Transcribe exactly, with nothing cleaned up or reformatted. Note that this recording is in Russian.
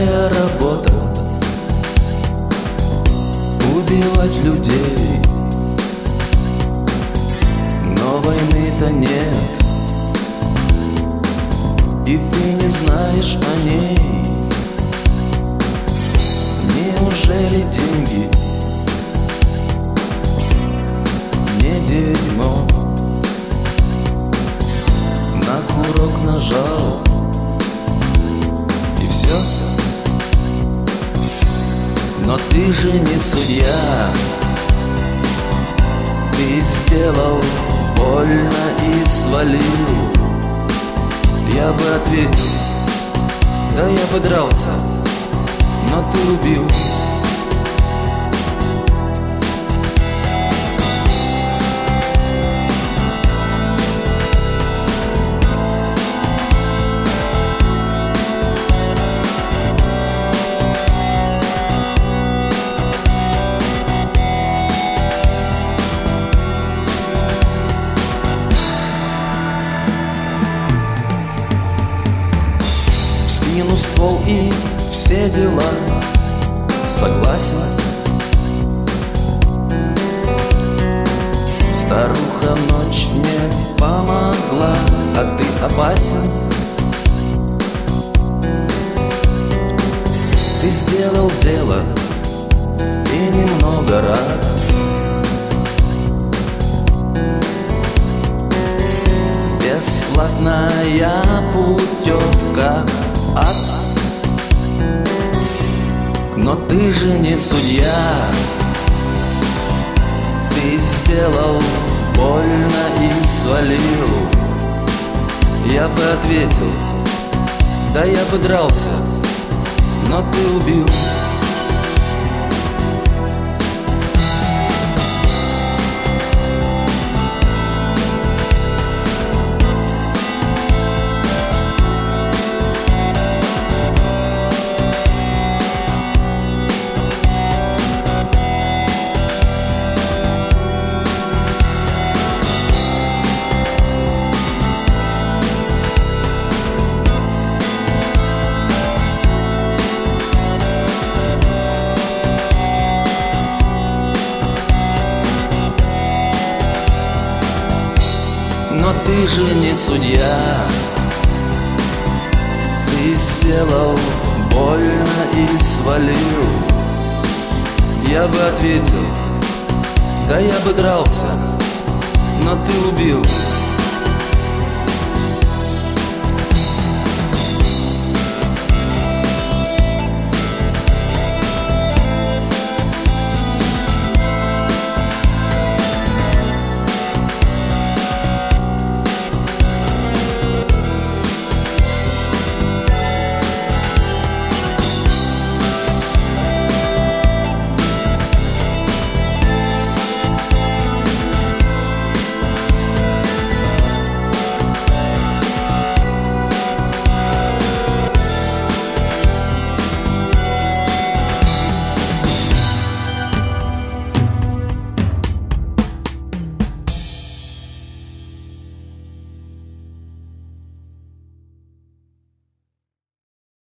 Твоя работа убивать людей, но войны-то нет, и ты не знаешь о ней. Неужели деньги не дерьмо? На курок нажал, и все. Но ты же не судья. Ты сделал больно и свалил. Я бы ответил, да я бы дрался, но ты убил. Скину ствол и все дела, согласен. Старуха ночь мне помогла, а ты опасен. Ты сделал дело и немного рад. Бесплатная путевка, ад. Но ты же не судья. Ты сделал больно и свалил. Я бы ответил, да я бы дрался, но ты убил. Но ты же не судья. Ты сделал больно и свалил. Я бы ответил, да я бы дрался, но ты убил.